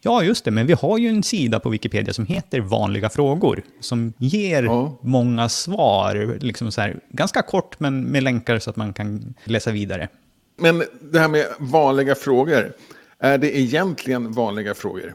Ja, just det. Men vi har ju en sida på Wikipedia som heter Vanliga frågor. Som ger många svar. Liksom så här, ganska kort, men med länkar så att man kan läsa vidare. Men det här med vanliga frågor. Är det egentligen vanliga frågor?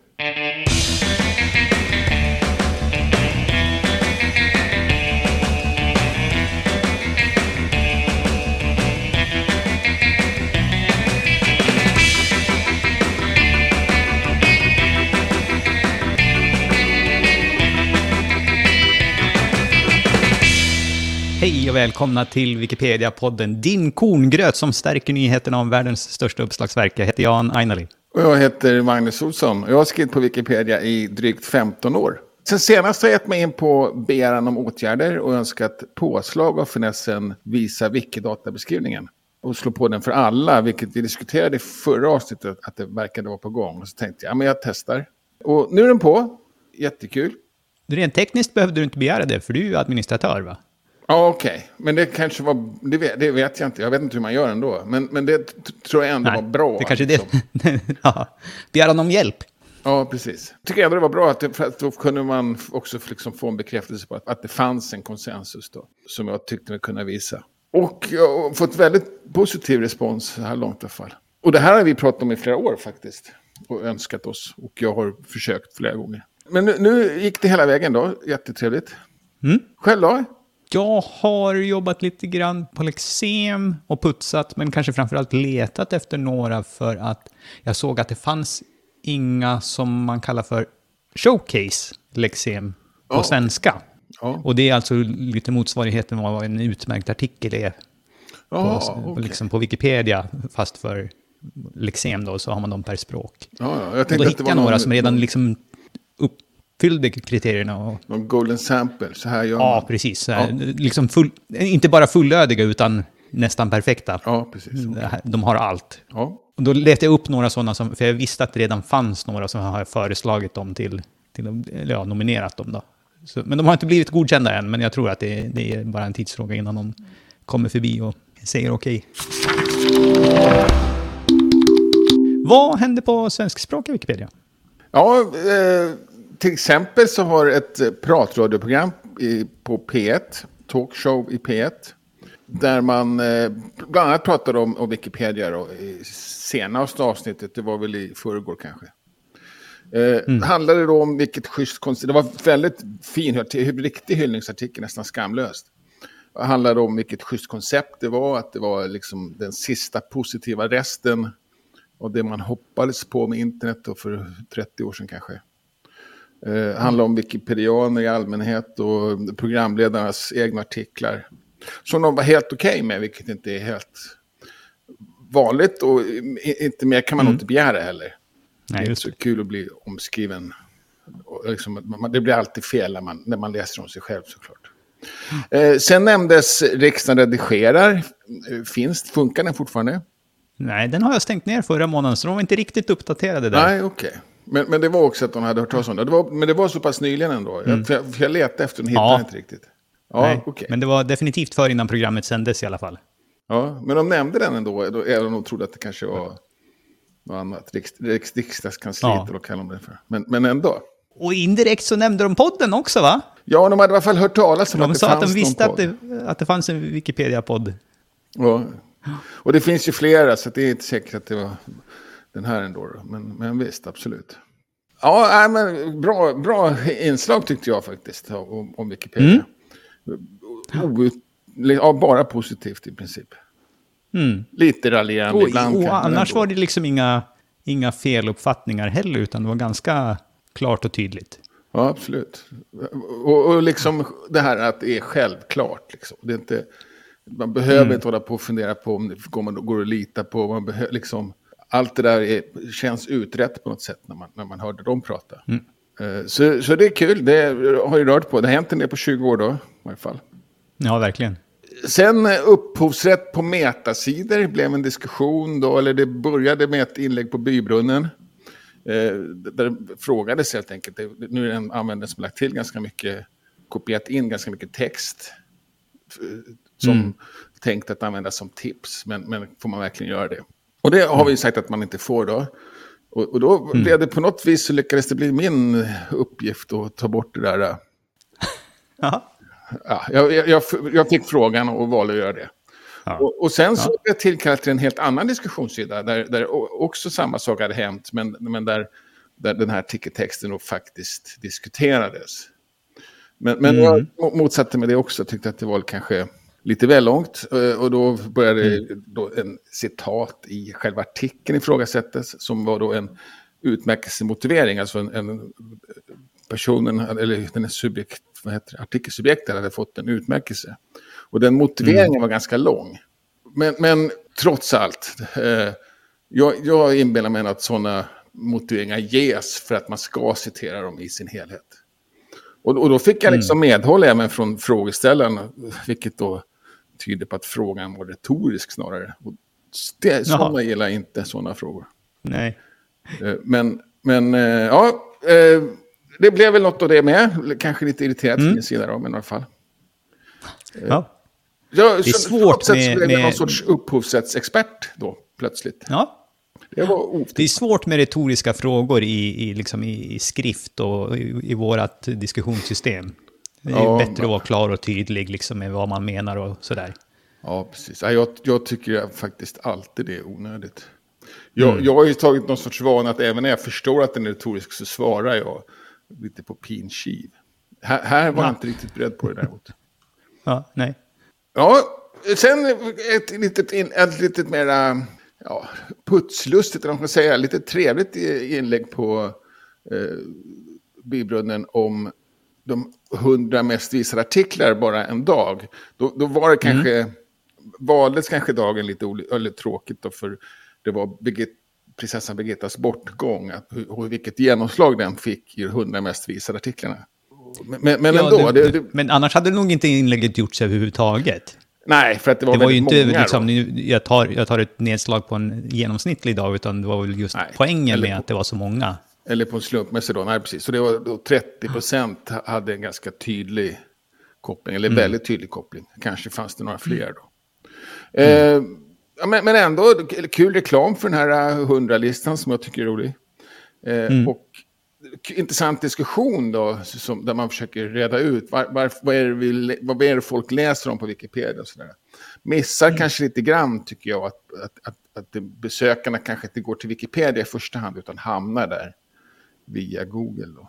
Hej och välkomna till Wikipedia-podden Din korngröt som stärker nyheterna om världens största uppslagsverk. Jag heter Jan Ainali. Och jag heter Magnus Olsson. Jag har skrivit på Wikipedia i drygt 15 år. Sen senast har jag gett mig in på begäran om åtgärder och önskat påslag av finessen visa Wikidata-beskrivningen. Och slå på den för alla, vilket vi diskuterade i förra avsnittet att det verkade vara på gång. Och så tänkte jag, men jag testar. Och nu är den på. Jättekul. Rent tekniskt behövde du inte begära det, för du är ju administratör, va? Ja, okej. Men det kanske var... Det vet jag inte. Jag vet inte hur man gör ändå. Men det tror jag ändå var bra. Det kanske liksom. Det. Ja. Begäran om hjälp. Ja, precis. Jag tycker ändå det var bra för att då kunde man också liksom få en bekräftelse på att det fanns en konsensus då. Som jag tyckte mig kunna visa. Och jag har fått väldigt positiv respons så här långt i alla fall. Och det här har vi pratat om i flera år faktiskt. Och önskat oss. Och jag har försökt flera gånger. Men nu gick det hela vägen då. Jättetrevligt. Själv då? Jag har jobbat lite grann på Lexem och putsat, men kanske framförallt letat efter några för att jag såg att det fanns inga som man kallar för showcase Lexem på svenska. Ja. Och det är alltså lite motsvarigheten av vad en utmärkt artikel är liksom på Wikipedia, fast för Lexem då, så har man dem per språk. Jag och då hittade jag några som redan liksom uppfyllde kriterierna. Och... någon golden sample, så här gör man. Ja, precis. Liksom inte bara fullödiga utan nästan perfekta. Ja, precis. De har allt. Ja. Och då letade jag upp några sådana, för jag visste att det redan fanns några som har föreslagit dem nominerat dem då. Så, men de har inte blivit godkända än, men jag tror att det är bara en tidsfråga innan de kommer förbi och säger okej. Vad hände på svenskspråkiga Wikipedia? Ja, till exempel så har ett pratradioprogram på P1, talkshow i P1, där man bland annat pratade om Wikipedia då, i senaste avsnittet, det var väl i förrgår kanske. Handlade då om vilket schysst koncept, det var väldigt fin, riktig hyllningsartikel, nästan skamlöst. Det handlade om vilket schysst koncept det var, att det var liksom den sista positiva resten och det man hoppades på med internet då för 30 år sedan kanske. Handlar om wikipedianer i allmänhet och programledarnas egna artiklar. Som de var helt okej med, vilket inte är helt vanligt. Och inte mer kan man inte begära heller. Nej, det är inte så kul att bli omskriven. Och liksom, det blir alltid fel när man läser om sig själv såklart. Sen nämndes Riksdagen redigerar. Funkar den fortfarande? Nej, den har jag stängt ner förra månaden, så de var inte riktigt uppdaterade där. Nej, okej. Men det var också att de hade hört talas om det. Men det var så pass nyligen ändå. Jag letade efter den, hittade inte riktigt. Ja, nej, okay. Men det var definitivt för innan programmet sändes i alla fall. Ja, men de nämnde den ändå, även om de trodde att det kanske var något annat. Riksdagskansliet, eller vad kallar de det för. Men ändå. Och indirekt så nämnde de podden också, va? Ja, de hade i alla fall hört talas om att det fanns någon podd. De sa att de visste att det fanns en Wikipedia-podd. Ja, och det finns ju flera, så det är inte säkert att det var den här ändå. Men visst, absolut. Ja, men bra inslag tyckte jag faktiskt om Wikipedia. Bara positivt i princip. Lite raljerande ibland. Och annars var det liksom inga feluppfattningar heller, utan det var ganska klart och tydligt. Ja, absolut. Och liksom det här att det är självklart. Liksom. Det är inte, man behöver inte hålla på och fundera på om det går att lita på. Man behöver liksom... Allt det där känns utrett på något sätt när man hörde dem prata. Så det är kul. Det har ju rört på. Det har hänt en del på 20 år då, i varje fall. Ja, verkligen. Sen upphovsrätt på metasidor blev en diskussion då. Eller det började med ett inlägg på Bybrunnen. Där det frågades helt enkelt. Nu är det en användare som lagt till ganska mycket. Kopierat in ganska mycket text. Som tänkt att användas som tips. Men får man verkligen göra det? Och det har vi sagt att man inte får då. Och då blev det på något vis, så lyckades det bli min uppgift att ta bort det där. Ja. Ja, jag fick frågan och valde att göra det. Ja. Och sen så blev jag tillkallad till en helt annan diskussionssida där också samma sak hade hänt, men där den här artikeltexten faktiskt diskuterades. Men jag motsatte mig det också, tyckte att det var kanske lite väl långt. Och då började en citat i själva artikeln ifrågasättas, som var då en utmärkelsemotivering. Alltså en personen, eller den artikelsubjekten hade fått en utmärkelse. Och den motiveringen var ganska lång. Men trots allt, jag inbillar mig att sådana motiveringar ges för att man ska citera dem i sin helhet. Och då fick jag liksom medhåll även från frågeställaren, vilket då tyder på att frågan var retorisk snarare. Och sådana gillar inte sådana frågor. Nej. Men det blev väl något av det med. Kanske lite irriterat från min sida då, men i alla fall. Ja. Det är svårt med någon sorts upphovsrättsexpert då, plötsligt. Ja. Det är svårt med retoriska frågor i skrift och i vårat diskussionssystem. Det är bättre att vara klar och tydlig liksom, med vad man menar och sådär. Ja, precis. Jag tycker faktiskt alltid det är onödigt. Jag har ju tagit någon sorts vana att även när jag förstår att den är retorisk så svarar jag lite på pinkiv. Här var jag inte riktigt beredd på det däremot. Ja, nej. Ja, sen ett litet mera putslustigt, eller man kan säga, lite trevligt inlägg på Bybrunnen om de 100 mest visade artiklar bara en dag. Då var det kanske, valdes kanske dagen lite tråkigt då, för det var prinsessan Birgittas bortgång, vilket genomslag den fick i 100 mest visade artiklarna. Men ändå. Men annars hade nog inte inlägget gjorts överhuvudtaget. Nej, för att det var ju inte många, liksom, jag tar ett nedslag på en genomsnittlig dag, utan det var väl just poängen med att det var så många. Eller på en slumpmässig dag, nej precis. Så det var då 30% hade en ganska tydlig koppling, eller väldigt tydlig koppling. Kanske fanns det några fler då. Men ändå kul reklam för den här 100-listan som jag tycker är rolig. Och intressant diskussion då, där man försöker reda ut vad är det folk läser om på Wikipedia och sådär. Missar kanske lite grann, tycker jag, att besökarna kanske inte går till Wikipedia i första hand, utan hamnar där via Google då.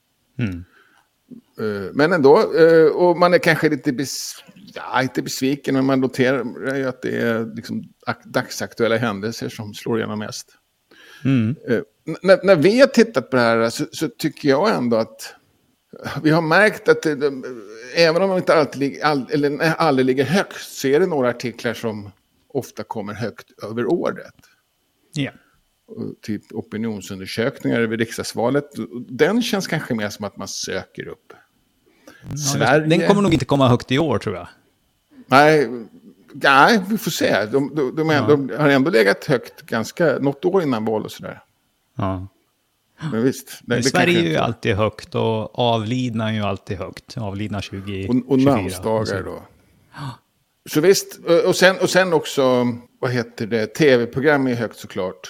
Men ändå, och man är kanske lite inte besviken, men man noterar ju att det är liksom dagsaktuella händelser som slår igenom mest. När vi har tittat på det här så tycker jag ändå att vi har märkt att även om de inte aldrig ligger högst, så är det några artiklar som ofta kommer högt över året. Ja. Typ opinionsundersökningar över riksdagsvalet. Den känns kanske mer som att man söker upp Sverige. Den kommer nog inte komma högt i år, tror jag. Nej, vi får se. De har ändå legat högt ganska något år innan val och sådär. Ja. Men visst. Men Sverige är ju alltid högt, och avlidna är ju alltid högt. Avlidna 2024. Och namnsdagar då. Så visst. Och sen också, tv-program är högt såklart.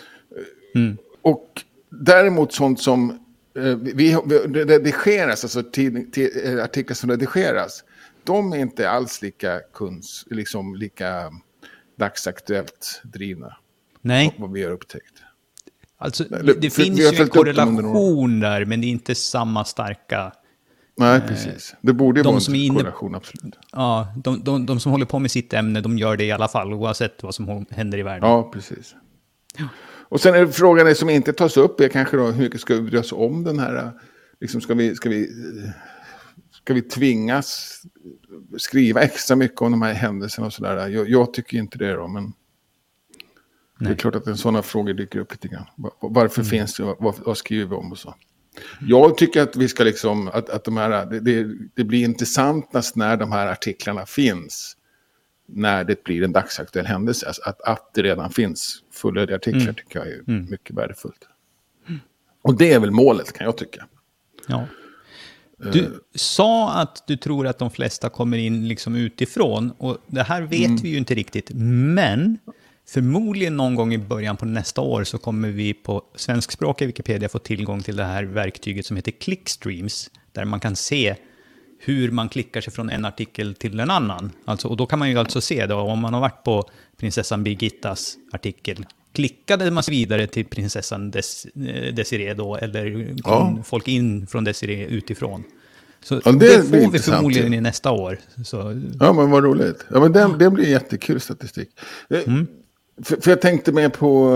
Och däremot sånt som redigeras, alltså artiklar som redigeras, de är inte alls lika lika dagsaktuellt drivna. Nej. Vad vi har upptäckt. Alltså, det finns ju en korrelation där, men det är inte samma starka. Nej, precis. Det borde ju vara en korrelation, absolut. Ja, de som håller på med sitt ämne, de gör det i alla fall, oavsett vad som händer i världen. Ja, precis. Ja. Och sen är frågan som inte tas upp är kanske då, hur mycket ska vi bry oss om den här, liksom ska vi tvingas skriva extra mycket om de här händelserna och sådär. Jag tycker inte det då, men det är klart att en sådana frågor dyker upp lite grann. Varför finns det, vad skriver vi om och så. Jag tycker att vi ska att de här, det blir intressant när de här artiklarna finns, när det blir en dagsaktuell händelse. Alltså att det redan finns fullödiga artiklar tycker jag är mycket värdefullt. Och det är väl målet, kan jag tycka. Ja. Du sa att du tror att de flesta kommer in liksom utifrån, och det här vet vi ju inte riktigt, men förmodligen någon gång i början på nästa år så kommer vi på svenskspråkiga Wikipedia få tillgång till det här verktyget som heter Clickstreams, där man kan se hur man klickar sig från en artikel till en annan. Alltså, och då kan man ju alltså se då, om man har varit på prinsessan Birgittas artikel, klickade man sig vidare till prinsessan Desiree då, eller kom folk in från Desiree utifrån. Så det får vi förmodligen i nästa år. Så. Ja, men vad roligt. Ja, men det blir jättekul statistik. För jag tänkte med på...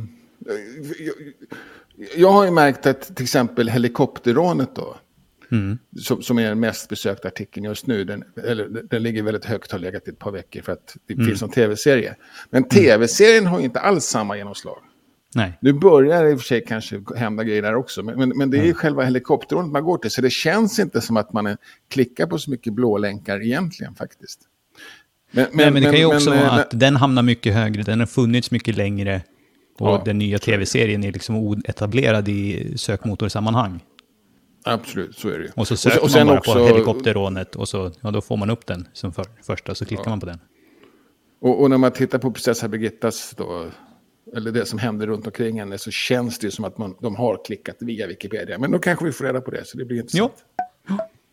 Jag har ju märkt att till exempel helikopterrånet då, som är den mest besökta artikeln just nu, den ligger väldigt högt, har legat i ett par veckor för att det finns en tv-serie. Men tv-serien har ju inte alls samma genomslag. Nej. Nu börjar det i och för sig kanske hända grejer där också, men det är ju själva helikopterrånet man går till, så det känns inte som att man klickar på så mycket blå länkar egentligen faktiskt. Men det kan ju också vara att den hamnar mycket högre, den har funnits mycket längre och den nya tv-serien är liksom oetablerad i sökmotorsammanhang. Absolut, så är det ju. Och så söker man bara också på helikopterrånet och så, då får man upp den som första, så klickar man på den. Och när man tittar på prinsessa Birgittas då, eller det som händer runt omkring henne, så känns det ju som att de har klickat via Wikipedia. Men då kanske vi får reda på det, så det blir intressant. Jo.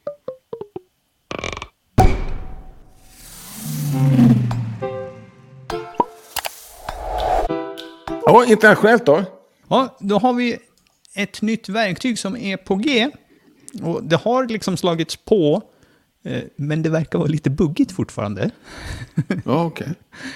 Ja, internationellt då? Ja, då har vi ett nytt verktyg som är på G. Och det har liksom slagits på, men det verkar vara lite buggigt fortfarande. Ja, okej.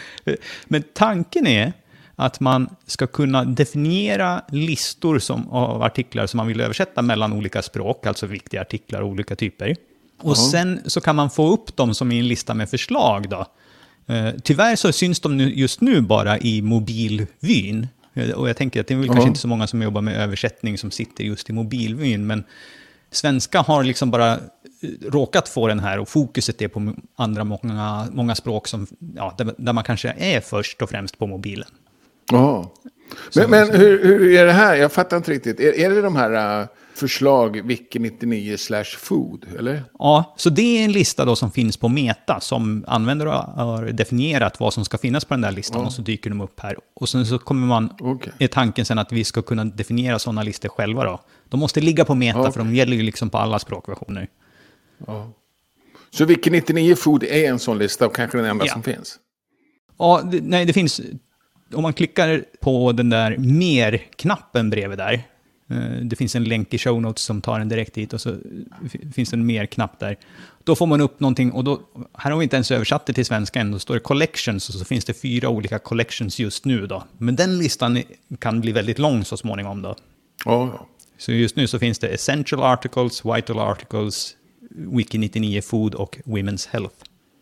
Men tanken är att man ska kunna definiera listor av artiklar som man vill översätta mellan olika språk, alltså viktiga artiklar och olika typer. Och sen så kan man få upp dem som i en lista med förslag då. Tyvärr så syns de just nu bara i mobilvyn. Och jag tänker att det är väl kanske inte så många som jobbar med översättning som sitter just i mobilvyn, men svenska har liksom bara råkat få den här, och fokuset är på andra många språk som, där man kanske är först och främst på mobilen. Ja. Men hur är det här? Jag fattar inte riktigt. Är det de här förslag wiki99/food, eller? Ja, så det är en lista då som finns på Meta som användare har definierat vad som ska finnas på den där listan, och så dyker de upp här. Och sen så kommer man, är tanken sen att vi ska kunna definiera sådana listor själva då. De måste ligga på Meta, för de gäller ju liksom på alla språkversioner. Ja. Så wiki99/food är en sån lista och kanske den enda som finns? Ja, det finns... Om man klickar på den där mer-knappen bredvid där, det finns en länk i show notes som tar en direkt dit, och så finns det en mer-knapp där. Då får man upp någonting, och då, här har vi inte ens översatt det till svenska än, då står det collections, och så finns det 4 olika collections just nu då. Men den listan kan bli väldigt lång så småningom då. Ja. Så just nu så finns det essential articles, vital articles, wiki99 food och women's health.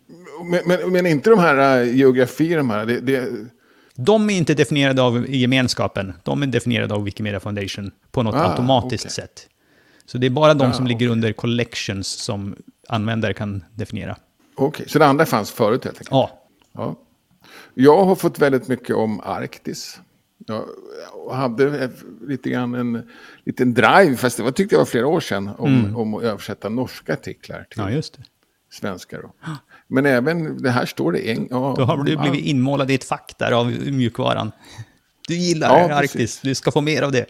Men inte de här geografi, de här, De är inte definierade av gemenskapen. De är definierade av Wikimedia Foundation på något automatiskt sätt. Så det är bara de som ligger under collections som användare kan definiera. Okej, så det andra fanns förut helt enkelt? Ja. Jag har fått väldigt mycket om Arktis. Jag hade lite grann en liten drive, fast det tyckte jag var flera år sedan, om att översätta norska artiklar till svenska då. Men även det här står det då har du blivit inmålad i ett fack där av mjukvaran. Du gillar Arktis, du ska få mer av det.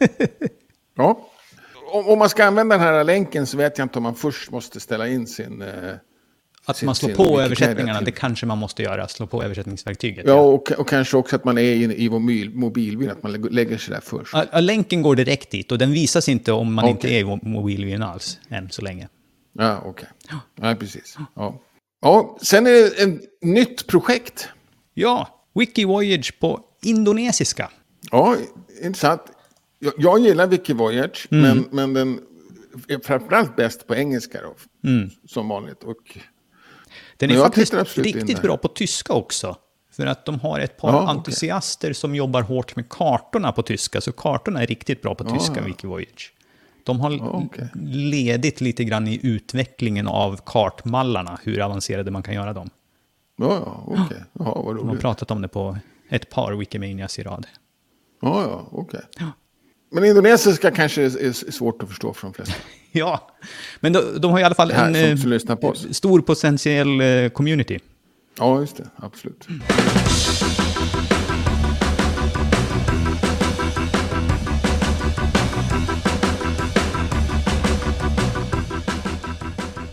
Ja. Om man ska använda den här länken så vet jag inte om man först måste ställa in sin... Att man slår på översättningarna, det kanske man måste göra, slå på översättningsverktyget. Ja, och kanske också att man är i mobilvyn, att man lägger sig där först. Länken går direkt dit, och den visas inte om man inte är i mobilvyn alls, än så länge. Ja, okej. Ja, precis. Ja, sen är det ett nytt projekt. Ja, Wikivoyage på indonesiska. Ja, intressant. Jag gillar Wikivoyage, men den är framförallt bäst på engelska då, som vanligt. Den är faktiskt riktigt bra på tyska också. För att de har ett par entusiaster som jobbar hårt med kartorna på tyska. Så kartorna är riktigt bra på tyska, Wikivoyage. De har ledit lite grann i utvecklingen av kartmallarna, hur avancerade man kan göra dem. Okej. Vad roligt. De har pratat om det på ett par Wikimanias i rad. Okej. Men indonesiska kanske är svårt att förstå för de flesta. Ja, men de har i alla fall en stor potentiell community. Ja, just det. Absolut.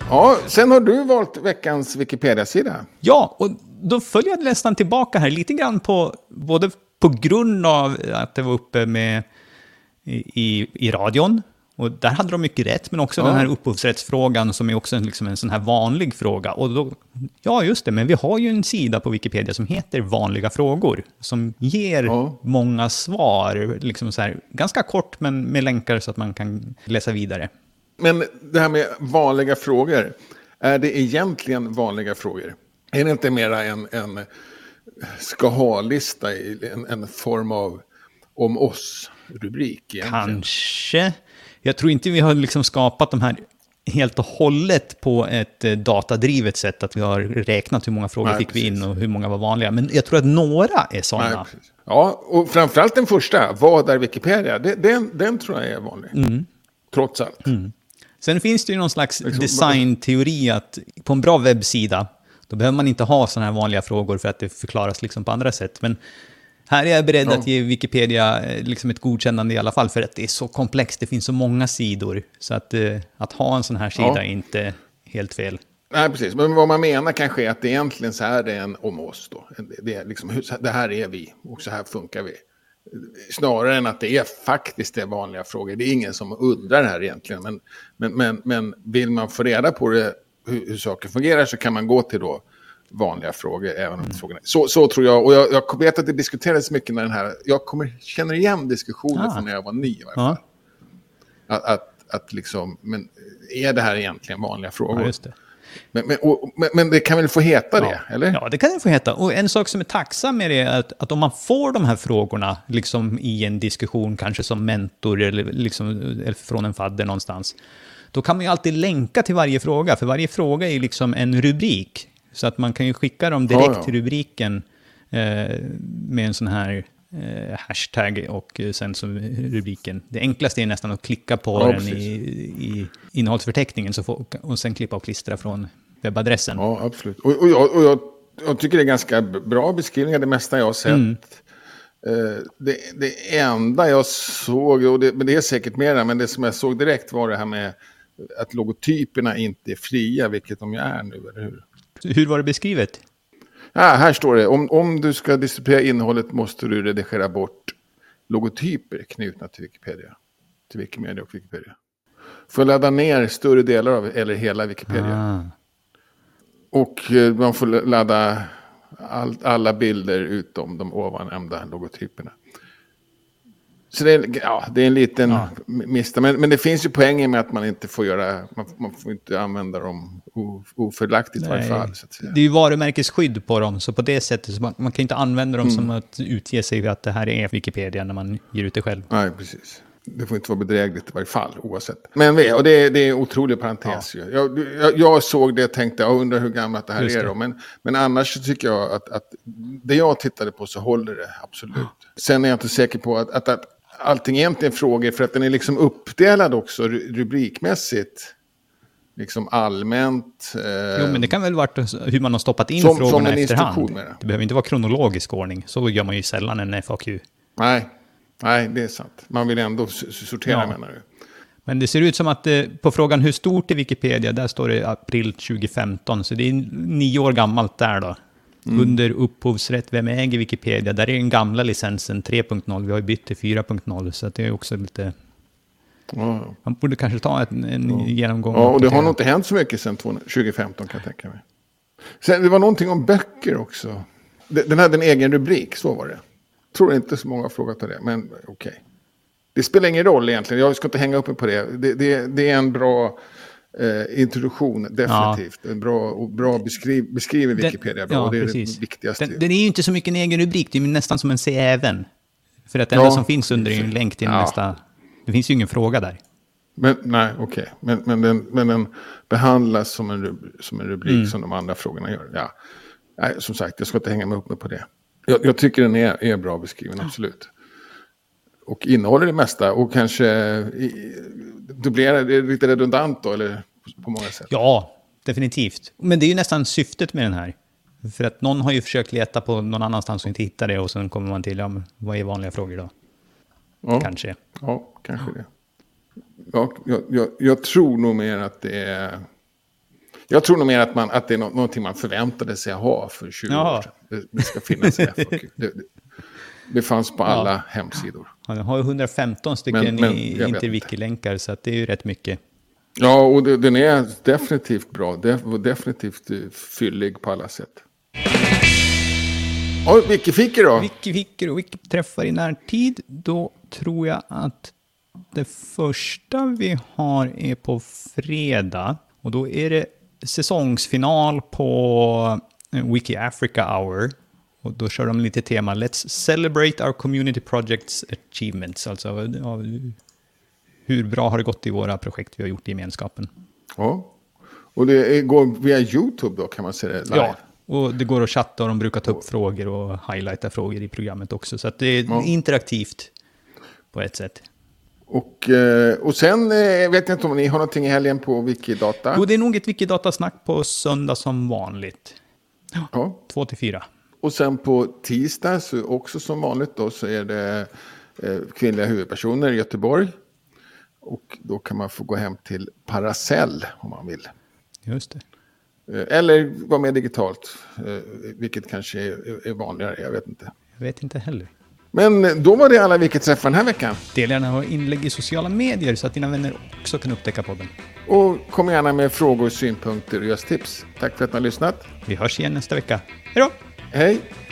Ja, sen har du valt veckans Wikipedia-sida. Ja, och då följer jag nästan tillbaka här lite grann på, både på grund av att det var uppe med i radion, och där hade de mycket rätt, men också den här upphovsrättsfrågan som är också liksom en sån här vanlig fråga. Och då, ja, just det, men vi har ju en sida på Wikipedia som heter Vanliga frågor, som ger många svar, liksom så här, ganska kort men med länkar så att man kan läsa vidare. Men det här med vanliga frågor, är det egentligen vanliga frågor? Är det inte mera en ska ha-lista, en form av om oss-rubrik egentligen? Kanske. Jag tror inte vi har liksom skapat de här helt och hållet på ett datadrivet sätt, att vi har räknat hur många frågor fick vi in och hur många var vanliga. Men jag tror att några är sådana. Ja, och framförallt den första, vad är Wikipedia? Den tror jag är vanlig. Trots allt. Sen finns det ju någon slags designteori att på en bra webbsida, då behöver man inte ha sådana här vanliga frågor för att det förklaras liksom på andra sätt. Men här är jag beredd att ge Wikipedia liksom ett godkännande i alla fall, för att det är så komplext, det finns så många sidor. Så att ha en sån här sida är inte helt fel. Nej, precis. Men vad man menar kanske är att det egentligen så här är en om oss då. Det är liksom, det här är vi och så här funkar vi. Snarare än att det är faktiskt det vanliga frågor. Det är ingen som undrar det här egentligen. Men vill man få reda på det, hur saker fungerar, så kan man gå till då vanliga frågor, även om frågorna. Så tror jag, och jag vet att det diskuterades mycket när den här, känner igen diskussionen från när jag var ny i varje fall. Att liksom, men är det här egentligen vanliga frågor? Ja, just det. Men det kan väl få heta det, eller? Ja, det kan det få heta. Och en sak som är tacksam med det är att om man får de här frågorna liksom i en diskussion, kanske som mentor eller från en fadder någonstans, då kan man ju alltid länka till varje fråga, för varje fråga är ju liksom en rubrik. Så att man kan ju skicka dem direkt till rubriken med en sån här hashtag och sen som rubriken. Det enklaste är nästan att klicka på den i innehållsförteckningen och sen klippa och klistra från webbadressen. Ja, absolut. Och jag tycker det är ganska bra beskrivningar, det mesta jag har sett. Det enda jag såg, men det är säkert mera, men det som jag såg direkt var det här med att logotyperna inte är fria, vilket de ju är nu, eller hur? Hur var det beskrivet? Här står det, om du ska distribuera innehållet måste du redigera bort logotyper knutna till Wikipedia. Till Wikimedia och Wikipedia. För att ladda ner större delar av, eller hela Wikipedia. Och man får ladda alla bilder utom de ovannämnda logotyperna. Så det är en liten mista. Men det finns ju poänger med att man inte får göra, man får inte använda dem ofördelaktigt i varje fall. Så att säga. Det är ju varumärkesskydd på dem, så på det sättet så man kan inte använda dem som att utge sig att det här är Wikipedia när man ger ut det själv. Nej, precis. Det får inte vara bedrägligt i varje fall, oavsett. Men det är en otrolig parentes. Ja. Jag såg det och tänkte, jag undrar hur gammalt det här är. Då. Men annars tycker jag att det jag tittade på så håller det, absolut. Sen är jag inte säker på att allting egentligen är frågor, för att den är liksom uppdelad också rubrikmässigt. Liksom allmänt. Jo, men det kan väl vara hur man har stoppat in frågorna efterhand. Det behöver inte vara kronologisk ordning. Så gör man ju sällan en FAQ. Nej, det är sant. Man vill ändå sortera, menar du. Men det ser ut som att på frågan hur stort är Wikipedia, där står det april 2015. Så det är 9 år gammalt där då. Under upphovsrätt, vem äger Wikipedia? Där är den gamla licensen 3.0. Vi har ju bytt till 4.0, så att det är också lite... Man borde kanske ta en genomgång. Ja, och det har nog inte hänt så mycket sedan 2015, kan jag tänka mig. Sen, det var någonting om böcker också. Den hade en egen rubrik, så var det. Tror inte så många har frågat om det, men okej. Det spelar ingen roll egentligen, jag ska inte hänga upp mig på det. Det är en bra introduktion, definitivt. En bra beskriver Wikipedia bra, och det är det viktigaste. Den är ju inte så mycket en egen rubrik, det är nästan som en se även. För att det enda som finns under är en länk till nästa... Det finns ju ingen fråga där. Men den behandlas som en rubrik som de andra frågorna gör. Ja. Nej, som sagt, jag ska inte hänga mig upp på det. Jag tycker den är bra beskriven, absolut. Och innehåller det mesta. Och kanske dubblerar det lite redundant då, eller på många sätt. Ja, definitivt. Men det är ju nästan syftet med den här. För att någon har ju försökt leta på någon annanstans och inte hitta det. Och sen kommer man till, vad är vanliga frågor då? Ja, kanske. Ja, kanske det. Ja, jag tror nog mer att det är Jag tror nog mer att det är någonting man förväntade sig ha för 20 år sedan. Det ska finnas i FAQ. Det fanns på alla hemsidor. Ja, den har 115 stycken interwiki-länkar, så att det är ju rätt mycket. Ja, och den är definitivt bra. Definitivt fyllig på alla sätt. Och Wikifiki då? Wikifiki och Wikiträffar i närtid. Då tror jag att det första vi har är på fredag. Och då är det säsongsfinal på Wiki Africa Hour. Och då kör de lite tema Let's celebrate our community projects achievements. Alltså hur bra har det gått i våra projekt vi har gjort i gemenskapen. Ja, och det går via YouTube då, kan man säga det live. Ja, och det går att chatta och de brukar ta upp frågor och highlighta frågor i programmet också. Så att det är interaktivt på ett sätt. Och sen vet jag inte om ni har någonting i helgen på Wikidata. Jo, det är nog ett Wikidata-snack på söndag som vanligt. Ja. 2-4. Och sen på tisdag, så också som vanligt då, så är det kvinnliga huvudpersoner i Göteborg. Och då kan man få gå hem till Paracell om man vill. Just det. Eller vara med digitalt, vilket kanske är vanligare, jag vet inte. Jag vet inte heller. Men då var det alla Wikiträffar den här veckan. Dela gärna och inlägg i sociala medier så att dina vänner också kan upptäcka podden. Och kom gärna med frågor, synpunkter och just tips. Tack för att ni har lyssnat. Vi hörs igen nästa vecka. Hej då! Hej!